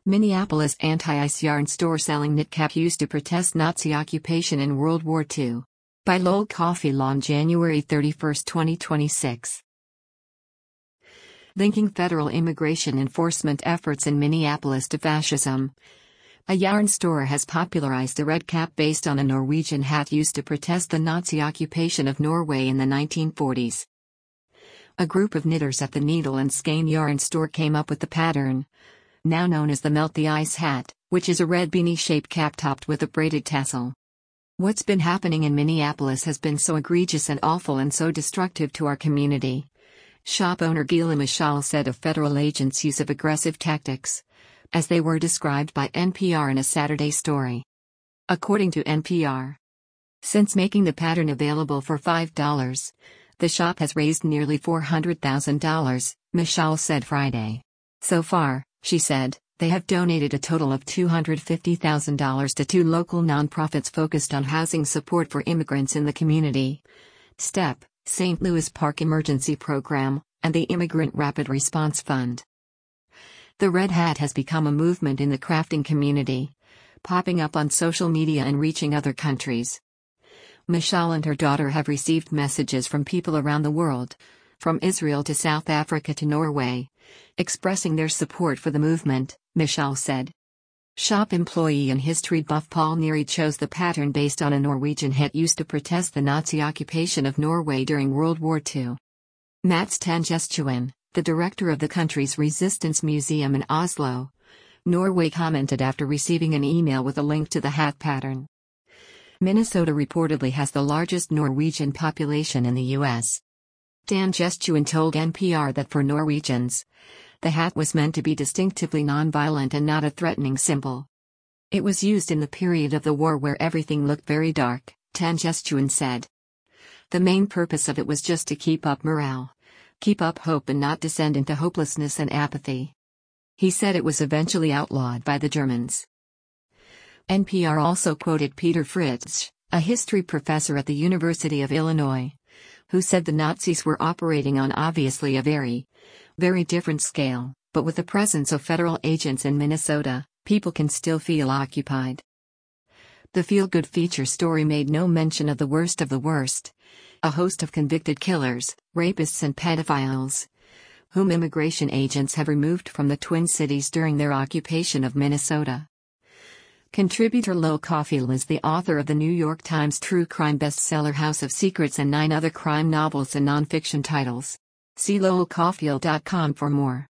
Minneapolis anti-ice yarn store selling knit cap used to protest Nazi occupation in World War II. By Lowell Coffee Law, January 31, 2026. Linking federal immigration enforcement efforts in Minneapolis to fascism. A yarn store has popularized a red cap based on a Norwegian hat used to protest the Nazi occupation of Norway in the 1940s. A group of knitters at the Needle and Skein yarn store came up with the pattern, now known as the Melt the Ice hat, which is a red beanie-shaped cap topped with a braided tassel. What's been happening in Minneapolis has been so egregious and awful and so destructive to our community, shop owner Gila Mishal said of federal agents' use of aggressive tactics, as they were described by NPR in a Saturday story. According to NPR, since making the pattern available for $5, the shop has raised nearly $400,000, Mishal said Friday. So far, she said, they have donated a total of $250,000 to two local nonprofits focused on housing support for immigrants in the community: STEP, St. Louis Park Emergency Program, and the Immigrant Rapid Response Fund. The red hat has become a movement in the crafting community, popping up on social media and reaching other countries. Mishal and her daughter have received messages from people around the world, from Israel to South Africa to Norway, expressing their support for the movement, Mishal said. Shop employee and history buff Paul Neary chose the pattern based on a Norwegian hat used to protest the Nazi occupation of Norway during World War II. Mats Tangestuen, the director of the country's Resistance Museum in Oslo, Norway, commented after receiving an email with a link to the hat pattern. Minnesota reportedly has the largest Norwegian population in the U.S. Tangestuen told NPR that for Norwegians, the hat was meant to be distinctively nonviolent and not a threatening symbol. It was used in the period of the war where everything looked very dark, Tangestuen said. The main purpose of it was just to keep up morale, keep up hope and not descend into hopelessness and apathy. He said it was eventually outlawed by the Germans. NPR also quoted Peter Fritsch, a history professor at the University of Illinois, who said the Nazis were operating on obviously a very different scale, but with the presence of federal agents in Minnesota, people can still feel occupied. The feel-good feature story made no mention of the worst, a host of convicted killers, rapists and pedophiles, whom immigration agents have removed from the Twin Cities during their occupation of Minnesota. Contributor Lowell Coffee Law is the author of the New York Times true crime bestseller House of Secrets and 9 other crime novels and nonfiction titles. See lowellcoffeelaw.com for more.